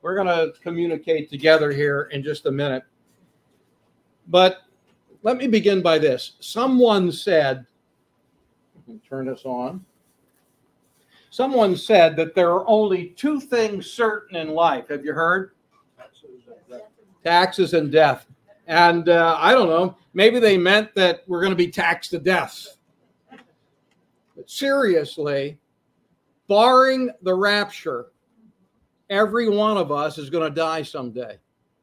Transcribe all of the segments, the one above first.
We're going to communicate together here in just a minute. But let me begin by this. Someone said, let me turn this on. Someone said that there are only two things certain in life. Have you heard? Taxes and death. And I don't know, maybe they meant that we're going to be taxed to death. But seriously, barring the rapture, every one of us is going to die someday.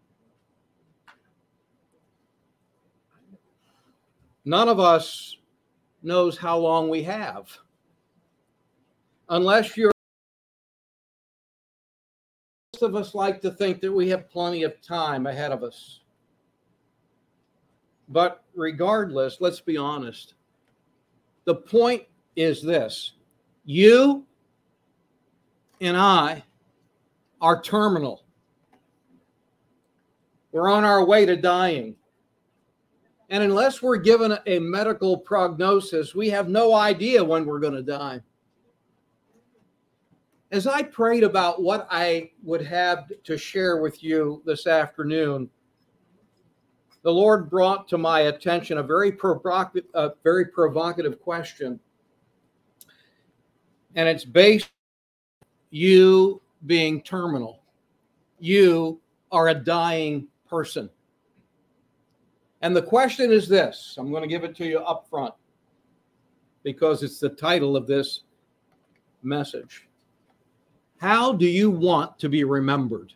None of us knows how long we have. Unless you're... Most of us like to think that we have plenty of time ahead of us. But regardless, let's be honest. The point is this. You and I are terminal. We're on our way to dying. And unless we're given a medical prognosis, we have no idea when we're going to die. As I prayed about what I would have to share with you this afternoon, the Lord brought to my attention a very provocative question. And it's based on you being terminal. You are a dying person. And the question is this. I'm going to give it to you up front because it's the title of this message. How do you want to be remembered?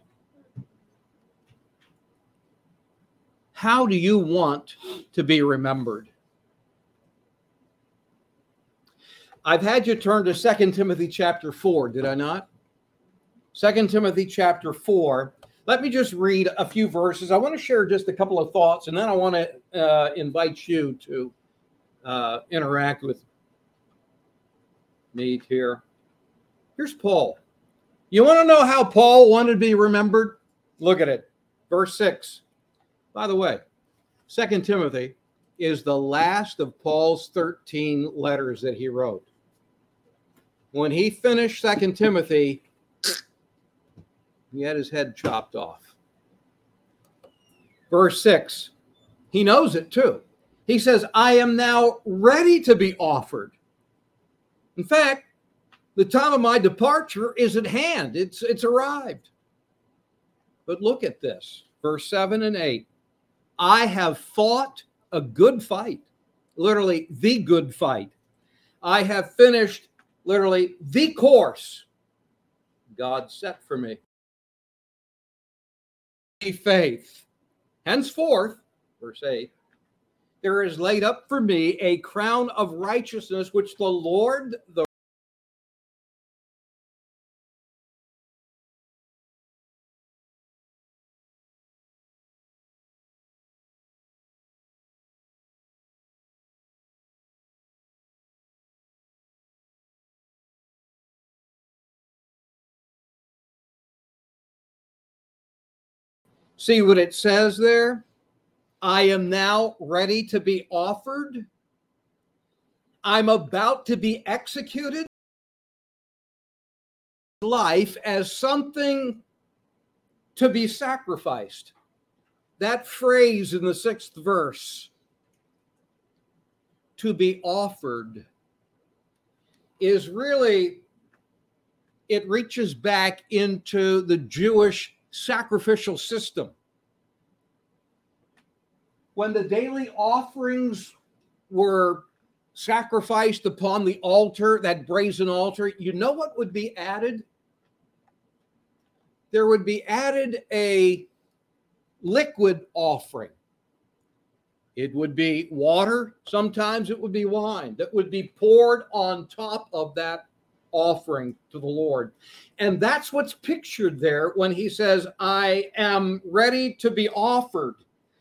How do you want to be remembered? I've had you turn to 2 Timothy chapter 4, did I not? 2 Timothy chapter 4. Let me just read a few verses. I want to share just a couple of thoughts, and then I want to invite you to interact with me here. Here's Paul. You want to know how Paul wanted to be remembered? Look at it. Verse 6. By the way, 2 Timothy is the last of Paul's 13 letters that he wrote. When he finished 2 Timothy, he had his head chopped off. Verse 6. He knows it too. He says, I am now ready to be offered. In fact, the time of my departure is at hand. It's arrived. But look at this. Verse 7 and 8. I have fought a good fight. Literally, the good fight. I have finished, literally, the course God set for me. Faith. Henceforth, verse 8, there is laid up for me a crown of righteousness, which the Lord, the see what it says there? I am now ready to be offered. I'm about to be executed. Life as something to be sacrificed. That phrase in the 6th verse, to be offered, is really, it reaches back into the Jewish sacrificial system. When the daily offerings were sacrificed upon the altar, that brazen altar, you know what would be added? There would be added a liquid offering. It would be water. Sometimes it would be wine that would be poured on top of that offering to the Lord. And that's what's pictured there when he says, I am ready to be offered.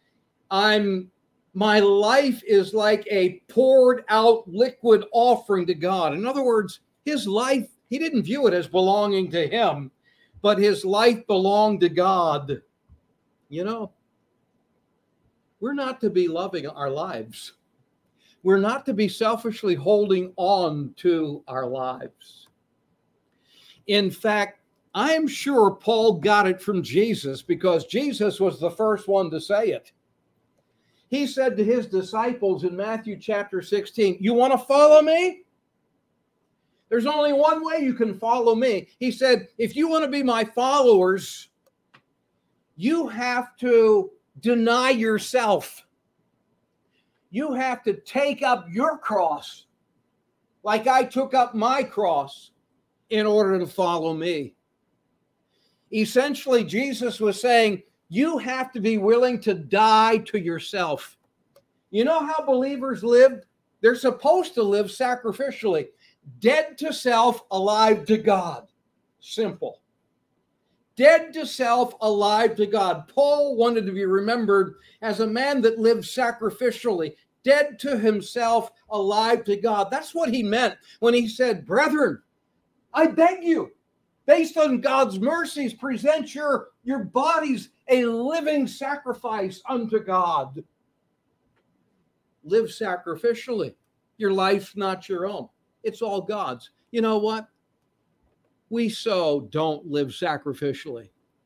My life is like a poured out liquid offering to God. In other words, his life, he didn't view it as belonging to him, but his life belonged to God. You know, we're not to be loving our lives. We're not to be selfishly holding on to our lives. In fact, I am sure Paul got it from Jesus because Jesus was the first one to say it. He said to his disciples in Matthew chapter 16, you want to follow me? There's only one way you can follow me. He said, if you want to be my followers, you have to deny yourself. You have to take up your cross like I took up my cross in order to follow me. Essentially, Jesus was saying, you have to be willing to die to yourself. You know how believers lived? They're supposed to live sacrificially, dead to self, alive to God. Simple. Dead to self, alive to God. Paul wanted to be remembered as a man that lived sacrificially, dead to himself, alive to God. That's what he meant when he said, brethren, I beg you, based on God's mercies, present your bodies a living sacrifice unto God. Live sacrificially. Your life's not your own. It's all God's. You know what? We so don't live sacrificially.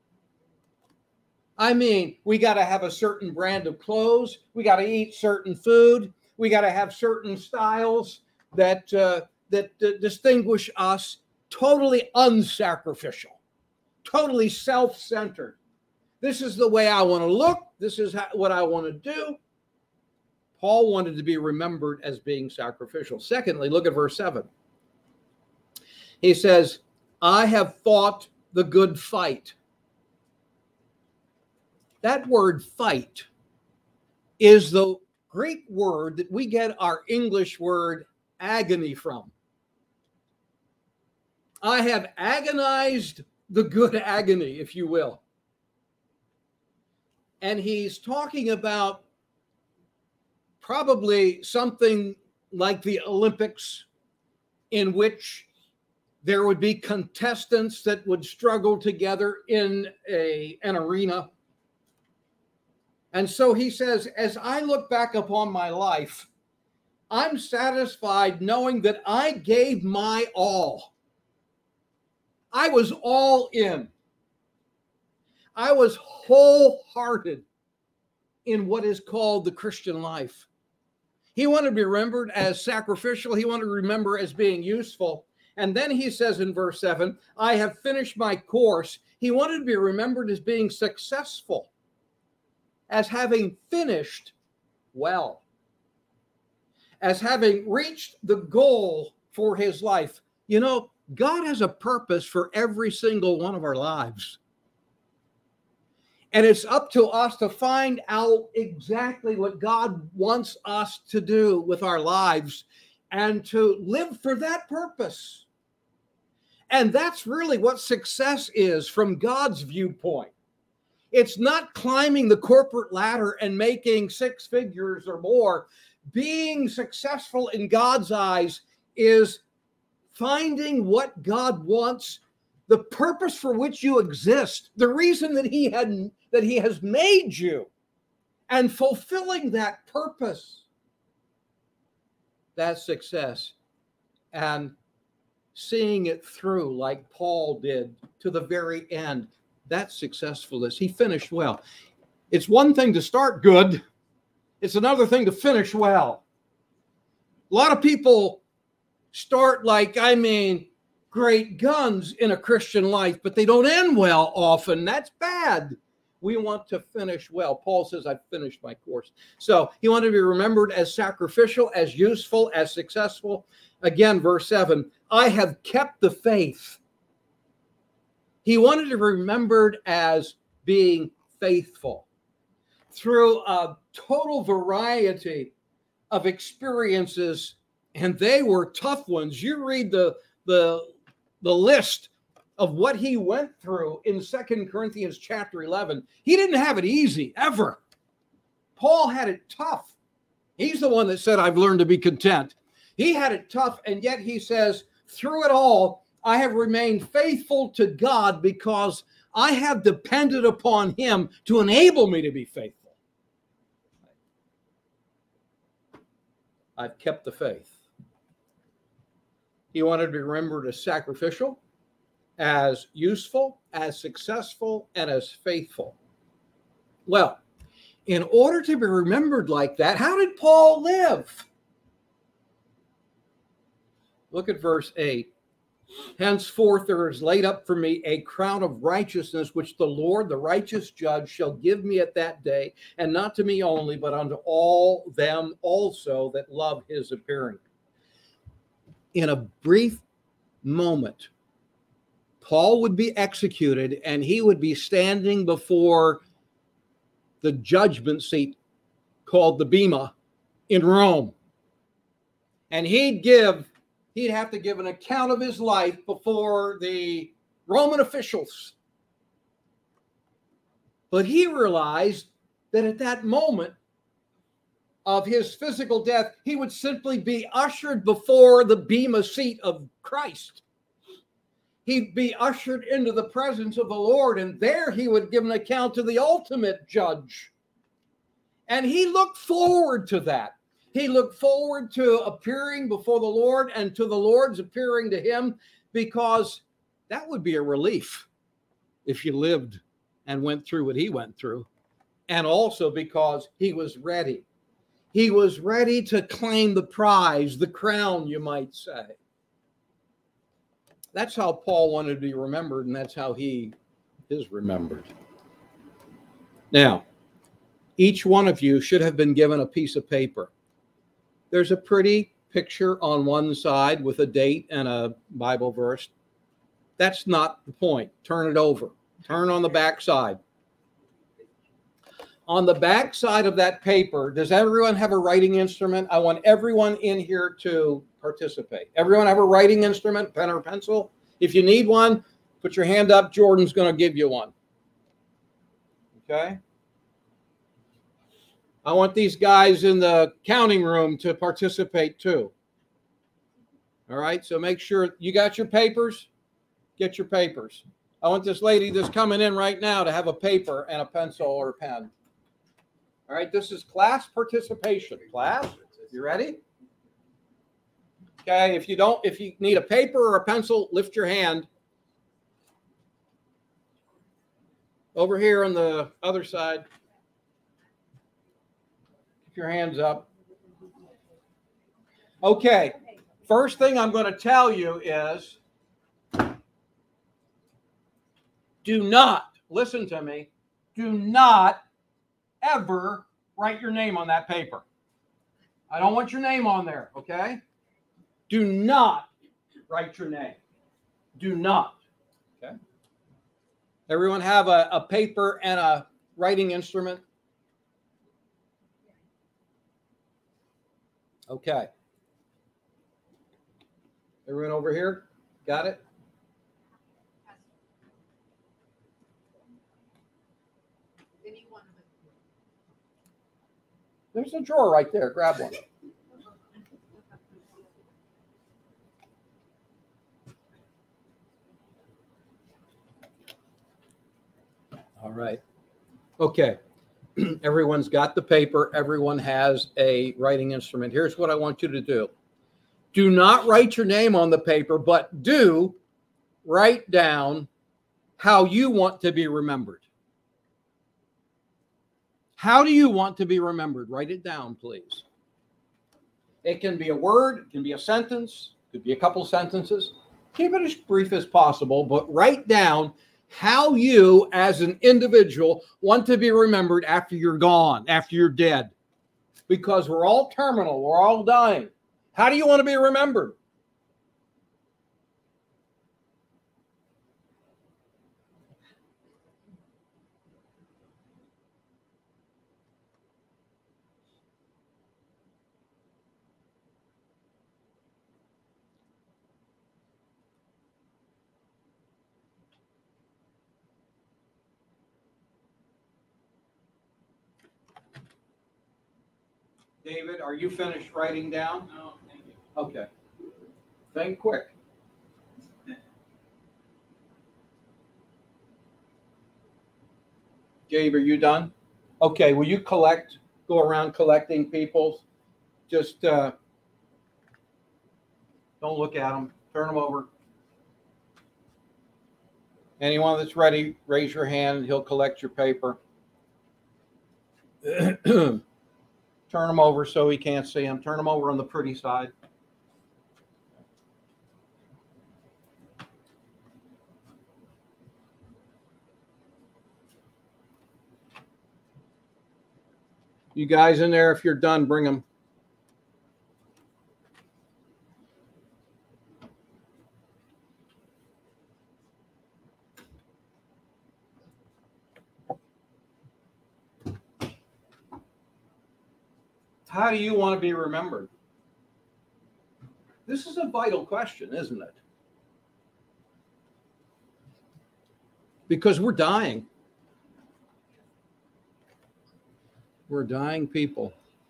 I mean, we got to have a certain brand of clothes. We got to eat certain food. We got to have certain styles that distinguish us. Totally unsacrificial, totally self-centered. This is the way I want to look. This is what I want to do. Paul wanted to be remembered as being sacrificial. Secondly, look at verse 7. He says, I have fought the good fight. That word fight is the Greek word that we get our English word agony from. I have agonized the good agony, if you will. And he's talking about probably something like the Olympics, in which there would be contestants that would struggle together in an arena. And so he says, as I look back upon my life, I'm satisfied knowing that I gave my all. I was all in. I was wholehearted in what is called the Christian life. He wanted to be remembered as sacrificial. He wanted to remember as being useful. And then he says in verse 7, I have finished my course. He wanted to be remembered as being successful, as having finished well, as having reached the goal for his life. You know, God has a purpose for every single one of our lives. And it's up to us to find out exactly what God wants us to do with our lives and to live for that purpose. And that's really what success is from God's viewpoint. It's not climbing the corporate ladder and making six figures or more. Being successful in God's eyes is finding what God wants, the purpose for which you exist, the reason that he has made you, and fulfilling that purpose. That's success. And seeing it through like Paul did to the very end. That's successfulness. He finished well. It's one thing to start good. It's another thing to finish well. A lot of people start great guns in a Christian life, but they don't end well often. That's bad. We want to finish well. Paul says, I've finished my course. So he wanted to be remembered as sacrificial, as useful, as successful. Again, verse 7, I have kept the faith. He wanted to be remembered as being faithful through a total variety of experiences, and they were tough ones. You read the list of what he went through in 2 Corinthians chapter 11. He didn't have it easy, ever. Paul had it tough. He's the one that said, I've learned to be content. He had it tough, and yet he says, through it all, I have remained faithful to God because I have depended upon him to enable me to be faithful. I've kept the faith. He wanted to be remembered as sacrificial, as useful, as successful, and as faithful. Well, in order to be remembered like that, how did Paul live? Look at verse 8. Henceforth there is laid up for me a crown of righteousness, which the Lord, the righteous judge, shall give me at that day, and not to me only, but unto all them also that love his appearing. In a brief moment, Paul would be executed, and he would be standing before the judgment seat called the Bema in Rome. And he'd have to give an account of his life before the Roman officials. But he realized that at that moment of his physical death, he would simply be ushered before the Bema seat of Christ. He'd be ushered into the presence of the Lord, and there he would give an account to the ultimate judge. And he looked forward to that. He looked forward to appearing before the Lord and to the Lord's appearing to him, because that would be a relief if you lived and went through what he went through. And also because he was ready. He was ready to claim the prize, the crown, you might say. That's how Paul wanted to be remembered, and that's how he is remembered. Now, each one of you should have been given a piece of paper. There's a pretty picture on one side with a date and a Bible verse. That's not the point. Turn it over. Turn on the back side. On the back side of that paper, does everyone have a writing instrument? I want everyone in here to participate. Everyone have a writing instrument, pen or pencil? If you need one, put your hand up. Jordan's going to give you one. Okay? I want these guys in the counting room to participate too. All right, so make sure you got your papers. Get your papers. I want this lady that's coming in right now to have a paper and a pencil or a pen. All right, this is class participation. Class, you ready? Okay, if you need a paper or a pencil, lift your hand. Over here on the other side. Keep your hands up. Okay, first thing I'm going to tell you is do not, listen to me, do not ever write your name on that paper. I don't want your name on there, okay? Do not write your name. Do not. Okay? Everyone have a paper and a writing instrument? Okay. Everyone over here? Got it? There's a drawer right there. Grab one. All right. Okay. Everyone's got the paper. Everyone has a writing instrument. Here's what I want you to do. Do not write your name on the paper, but do write down how you want to be remembered. How do you want to be remembered? Write it down, please. It can be a word, it can be a sentence, it could be a couple sentences. Keep it as brief as possible, but write down how you as an individual want to be remembered after you're gone, after you're dead. Because we're all terminal, we're all dying. How do you want to be remembered? David, are you finished writing down? No, thank you. Okay. Think quick. Gabe, are you done? Okay, will you go around collecting people? Just don't look at them. Turn them over. Anyone that's ready, raise your hand. He'll collect your paper. Turn them over so he can't see them. Turn them over on the pretty side. You guys in there, if you're done, bring them. How do you want to be remembered? This is a vital question, isn't it? Because we're dying. We're dying people.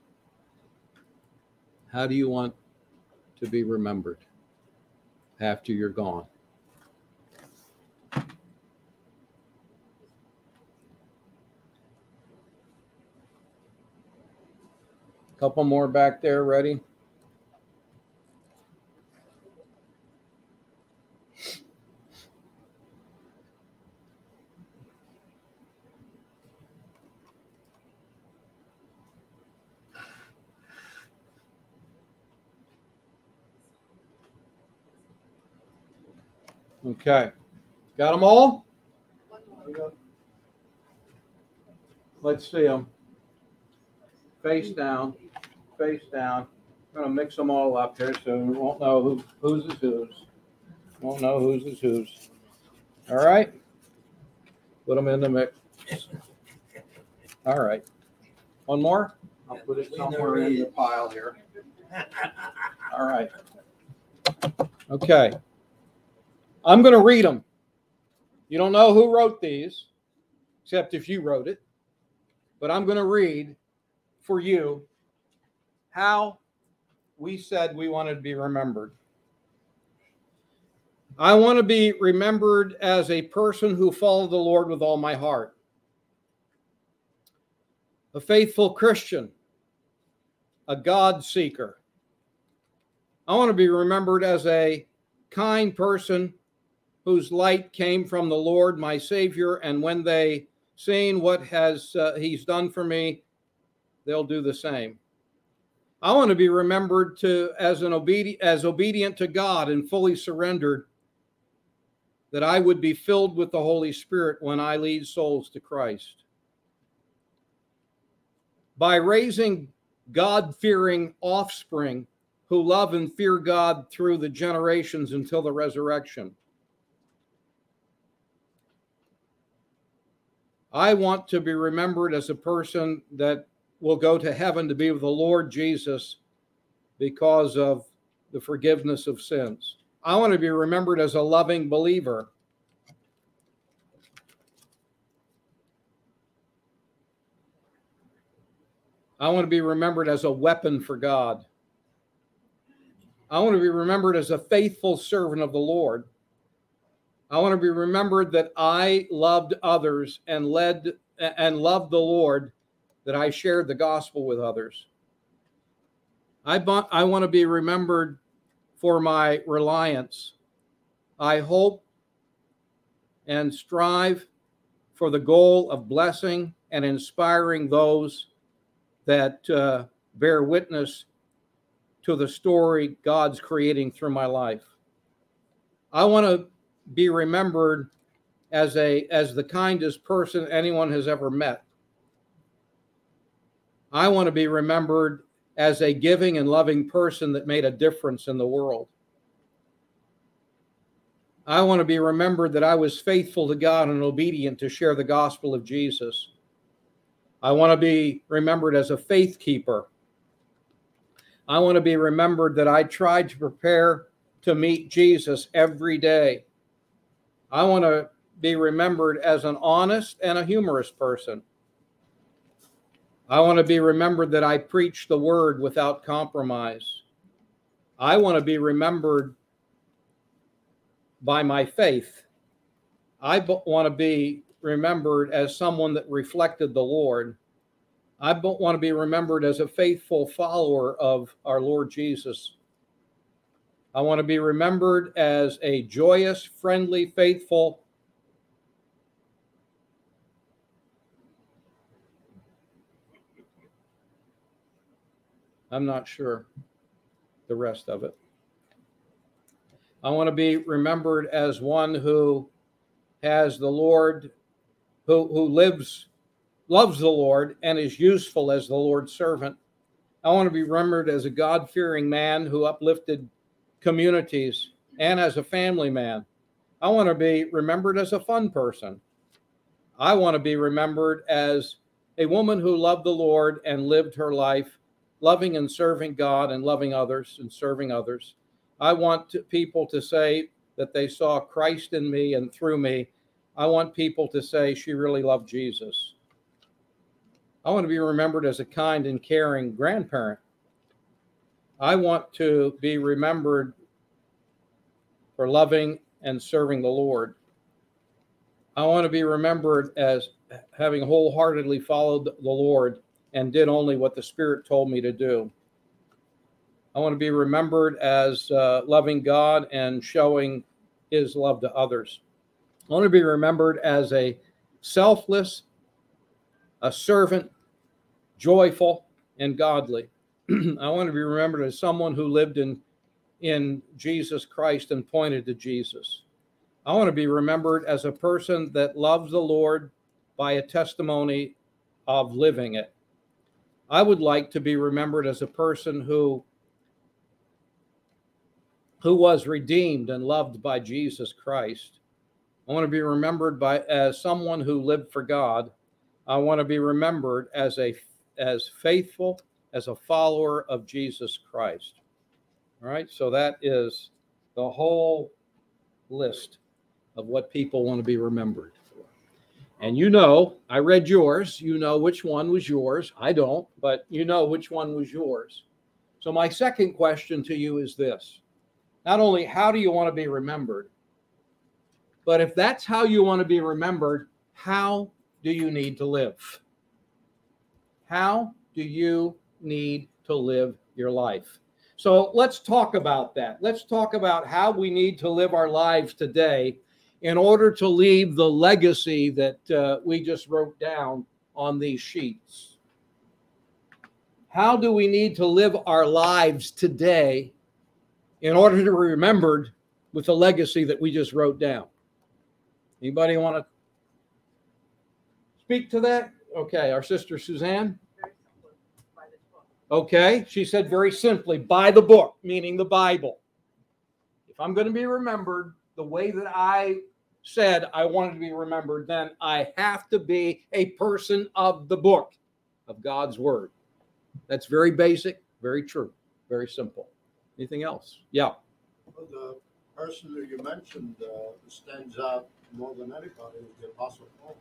How do you want to be remembered after you're gone? Couple more back there, ready? Okay. Got them all? Let's see them. Face down. Face down. I'm going to mix them all up here so we won't know whose is whose. Won't know whose is whose. All right. Put them in the mix. All right. One more? I'll put it somewhere in the pile here. All right. Okay. I'm going to read them. You don't know who wrote these, except if you wrote it. But I'm going to read for you how we said we wanted to be remembered. I want to be remembered as a person who followed the Lord with all my heart, a faithful Christian, a God seeker. I want to be remembered as a kind person whose light came from the Lord, my Savior, and when they seen what He's done for me, they'll do the same. I want to be remembered as obedient to God and fully surrendered, that I would be filled with the Holy Spirit when I lead souls to Christ. By raising God-fearing offspring who love and fear God through the generations until the resurrection. I want to be remembered as a person that will go to heaven to be with the Lord Jesus because of the forgiveness of sins. I want to be remembered as a loving believer. I want to be remembered as a weapon for God. I want to be remembered as a faithful servant of the Lord. I want to be remembered that I loved others and loved the Lord, that I shared the gospel with others. I want to be remembered for my reliance. I hope and strive for the goal of blessing and inspiring those that bear witness to the story God's creating through my life. I want to be remembered as the kindest person anyone has ever met. I want to be remembered as a giving and loving person that made a difference in the world. I want to be remembered that I was faithful to God and obedient to share the gospel of Jesus. I want to be remembered as a faith keeper. I want to be remembered that I tried to prepare to meet Jesus every day. I want to be remembered as an honest and a humorous person. I want to be remembered that I preach the word without compromise. I want to be remembered by my faith. I want to be remembered as someone that reflected the Lord. I want to be remembered as a faithful follower of our Lord Jesus. I want to be remembered as a joyous, friendly, faithful I'm not sure the rest of it. I want to be remembered as one who has the Lord, who loves the Lord, and is useful as the Lord's servant. I want to be remembered as a God-fearing man who uplifted communities and as a family man. I want to be remembered as a fun person. I want to be remembered as a woman who loved the Lord and lived her life loving and serving God and loving others and serving others. I want people to say that they saw Christ in me and through me. I want people to say she really loved Jesus. I want to be remembered as a kind and caring grandparent. I want to be remembered for loving and serving the Lord. I want to be remembered as having wholeheartedly followed the Lord and did only what the Spirit told me to do. I want to be remembered as loving God and showing His love to others. I want to be remembered as a selfless, a servant, joyful, and godly. I want to be remembered as someone who lived in Jesus Christ and pointed to Jesus. I want to be remembered as a person that loves the Lord by a testimony of living it. I would like to be remembered as a person who was redeemed and loved by Jesus Christ. I want to be remembered as someone who lived for God. I want to be remembered as faithful as a follower of Jesus Christ. All right, so that is the whole list of what people want to be remembered for. And you know, I read yours. You know which one was yours. I don't, but you know which one was yours. So my second question to you is this. Not only how do you want to be remembered, but if that's how you want to be remembered, how do you need to live? How do you need to live your life? So let's talk about that. Let's talk about how we need to live our lives today in order to leave the legacy that we just wrote down on these sheets. How do we need to live our lives today in order to be remembered with the legacy that we just wrote down? Anybody want to speak to that? Okay, our sister Suzanne. Okay, she said very simply, by the book, meaning the Bible. If I'm going to be remembered the way that I said I wanted to be remembered, then I have to be a person of the book, of God's word. That's very basic, very true, very simple. Anything else? Yeah. Well, the person that you mentioned stands out more than anybody is the Apostle Paul.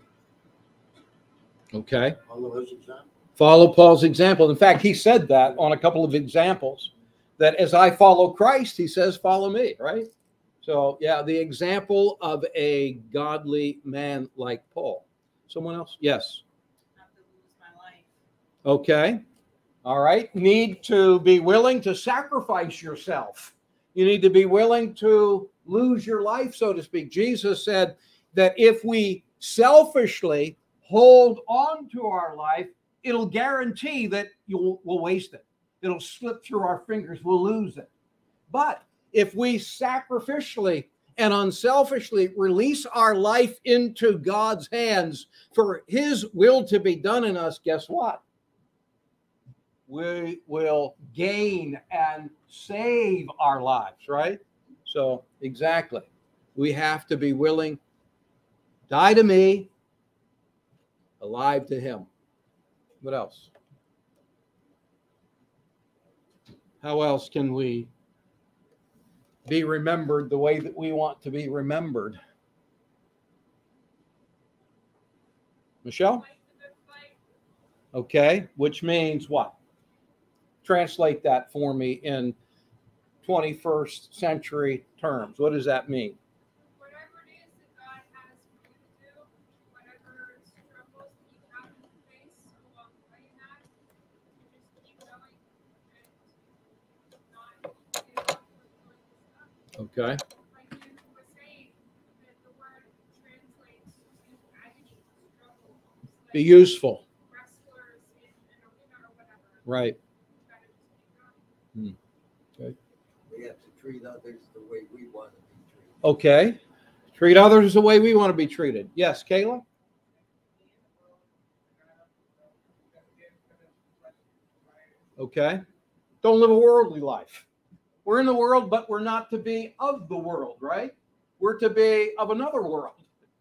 Okay. Follow his example. Follow Paul's example. In fact, he said that on a couple of examples, that as I follow Christ, he says, follow me, right? So, yeah, the example of a godly man like Paul. Someone else? Yes. Not to lose my life. Okay. All right. Need to be willing to sacrifice yourself. You need to be willing to lose your life, so to speak. Jesus said that if we selfishly hold on to our life, it'll guarantee that we'll waste it. It'll slip through our fingers. We'll lose it. But if we sacrificially and unselfishly release our life into God's hands for His will to be done in us, guess what? We will gain and save our lives, right? So, exactly. We have to be willing, die to me, alive to Him. What else? How else can we be remembered the way that we want to be remembered? Michelle? Okay, which means what? Translate that for me in 21st century terms. What does that mean? Whatever it is that God has for you to do, whatever struggles that you have to face along the way in that, you just keep going and not give up with doing the stuff. Okay. Like you were saying, that the word translates to agony, struggle. Be useful. Wrestlers in an arena or whatever. Right. You gotta just treat others the way we want to be treated. Okay. Treat others the way we want to be treated. Yes, Kayla? Okay. Don't live a worldly life. We're in the world, but we're not to be of the world, right? We're to be of another world.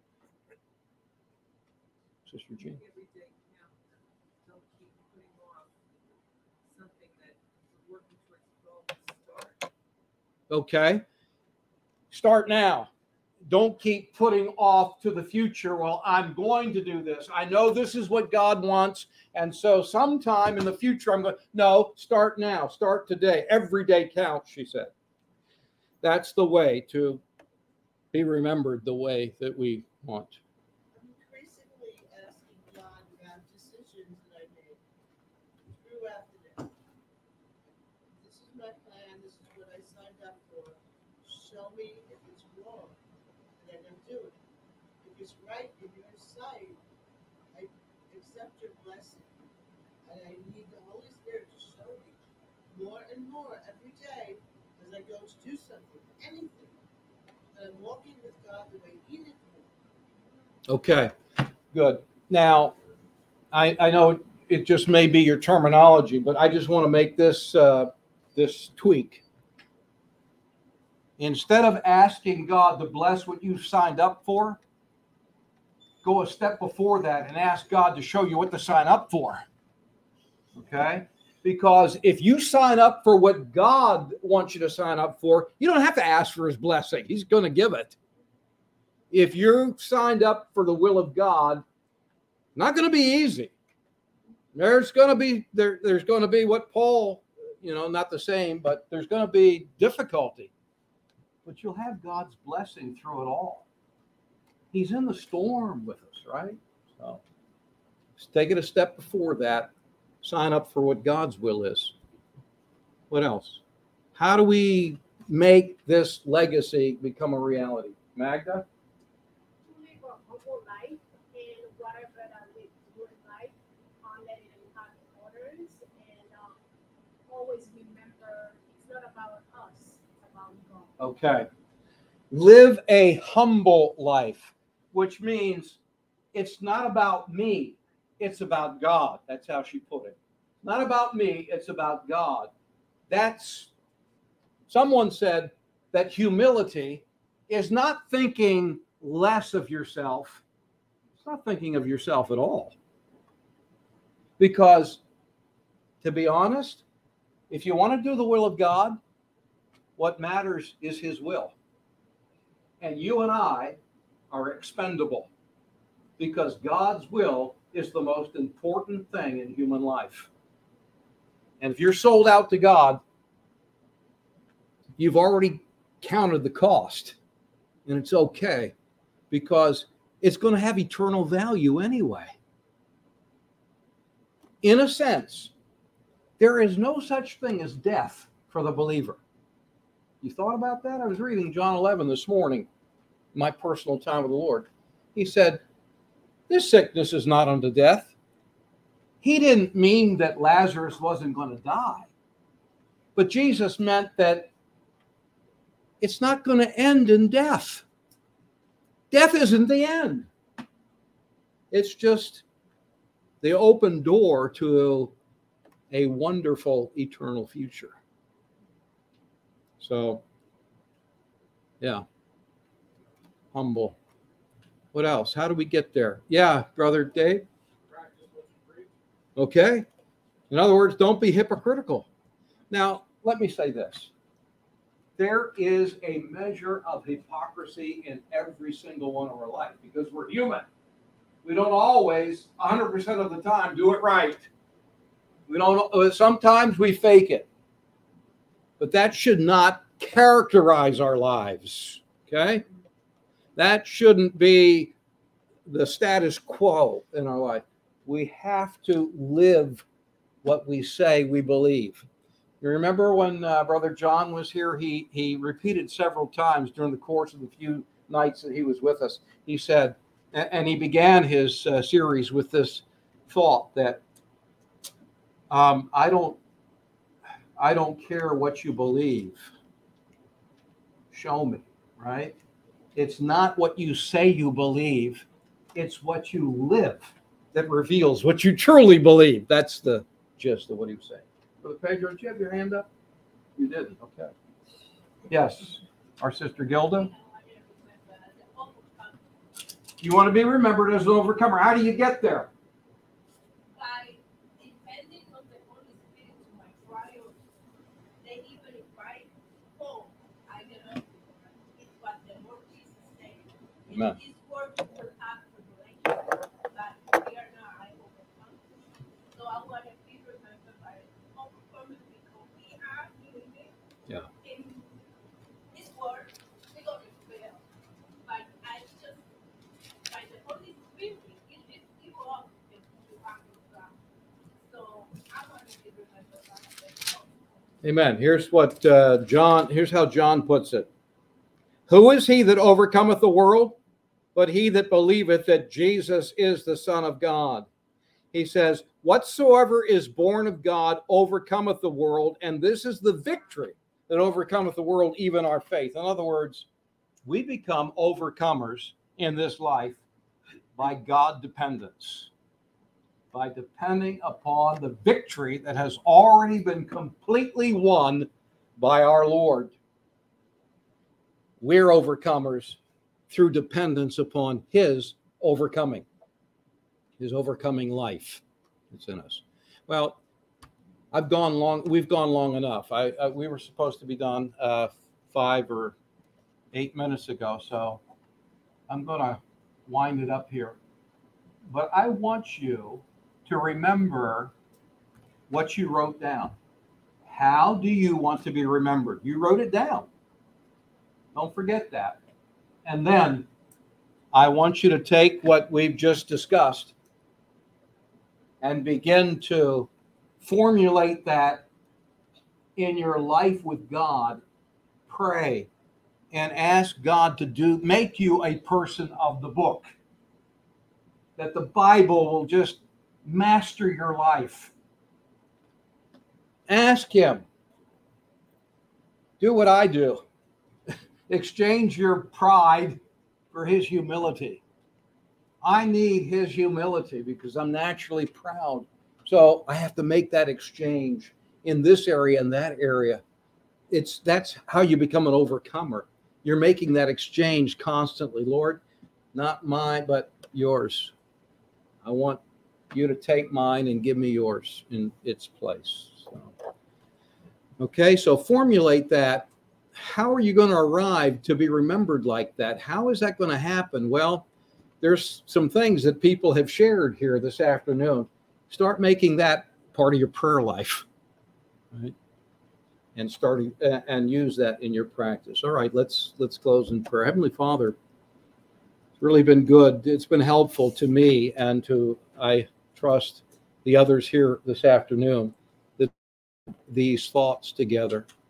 Sister Jean. Every day counts. Don't keep putting off something that you're working towards the goal to start. Okay. Start now. Don't keep putting off to the future. Well, I'm going to do this. I know this is what God wants. And so sometime in the future, I'm going, no, start now. Start today. Every day counts, she said. That's the way to be remembered the way that we want. I'm increasingly asking God about decisions that I made throughout the day. This is my plan. This is what I signed up for. Show me if it's wrong, and I don't do it. If it's right in your sight, I accept your blessing. And I need the Holy Spirit to show me more and more every day as I go to do something, anything. That I'm walking with God the way He did me. Okay, good. Now, I know it just may be your terminology, but I just want to make this this tweak. Instead of asking God to bless what you've signed up for, go a step before that and ask God to show you what to sign up for. Okay? Because if you sign up for what God wants you to sign up for, you don't have to ask for his blessing. He's going to give it. If you're signed up for the will of God, not going to be easy. There's going to be there's going to be what Paul, not the same, but there's going to be difficulty. But you'll have God's blessing through it all. He's in the storm with us, right? So let's take it a step before that. Sign up for what God's will is. What else? How do we make this legacy become a reality? Magda? To live a humble life in whatever that we do in life, let it impact others, and always remember it's not about us, it's about God. Okay. Live a humble life, which means it's not about me, it's about God. That's how she put it. Not about me, it's about God. Someone said that humility is not thinking less of yourself. It's not thinking of yourself at all. Because, to be honest, if you want to do the will of God, what matters is his will. And you and I are expendable because God's will is the most important thing in human life. And if you're sold out to God, you've already counted the cost. And it's okay because it's going to have eternal value anyway. In a sense, there is no such thing as death for the believer. You thought about that? I was reading John 11 this morning, my personal time with the Lord. He said, this sickness is not unto death. He didn't mean that Lazarus wasn't going to die. But Jesus meant that it's not going to end in death. Death isn't the end. It's just the open door to a wonderful eternal future. So, yeah. Humble. What else? How do we get there? Yeah, Brother Dave? Practice what you preach. Okay. In other words, don't be hypocritical. Now, let me say this. There is a measure of hypocrisy in every single one of our life because we're human. We don't always, 100% of the time, do it right. Sometimes we fake it. But that should not characterize our lives. Okay? That shouldn't be the status quo in our life. We have to live what we say we believe. You remember when Brother John was here, he repeated several times during the course of the few nights that he was with us. He said, and he began his series with this thought that I don't care what you believe. show me, right? It's not what you say you believe, it's what you live that reveals what you truly believe. That's the gist of what he was saying. Brother Pedro, did you have your hand up? You didn't. Okay. Yes. Our sister Gilda. You want to be remembered as an overcomer. How do you get there? By depending on the Holy Spirit to my trials. Then even if I fall, I get up. It's what the Lord Jesus said. Amen. In His word we will have tribulation, but we are not. I overcome. So I want to be remembered by overcoming because we are doing it. Yeah. In His word, we're going to fail. But I just, by the Holy Spirit, it lifts you up and you are on ground. So I want to be remembered by that. Amen. Here's what here's how John puts it. Who is he that overcometh the world? But he that believeth that Jesus is the Son of God. He says, whatsoever is born of God overcometh the world, and this is the victory that overcometh the world, even our faith. In other words, we become overcomers in this life by God dependence, by depending upon the victory that has already been completely won by our Lord. We're overcomers through dependence upon his overcoming life that's in us. Well, we've gone long enough. We were supposed to be done 5 or 8 minutes ago, so I'm going to wind it up here. But I want you to remember what you wrote down. How do you want to be remembered? You wrote it down. Don't forget that. And then I want you to take what we've just discussed and begin to formulate that in your life with God. Pray and ask God to make you a person of the book. That the Bible will just master your life. Ask him. Do what I do. Exchange your pride for his humility. I need his humility because I'm naturally proud. So I have to make that exchange in this area and that area. That's how you become an overcomer. You're making that exchange constantly. Lord, not mine, but yours. I want you to take mine and give me yours in its place. So formulate that. How are you going to arrive to be remembered like that? How is that going to happen? Well, there's some things that people have shared here this afternoon. Start making that part of your prayer life, right? And use that in your practice. All right, let's close in prayer. Heavenly Father, it's really been good. It's been helpful to me and to, I trust, the others here this afternoon, that these thoughts together.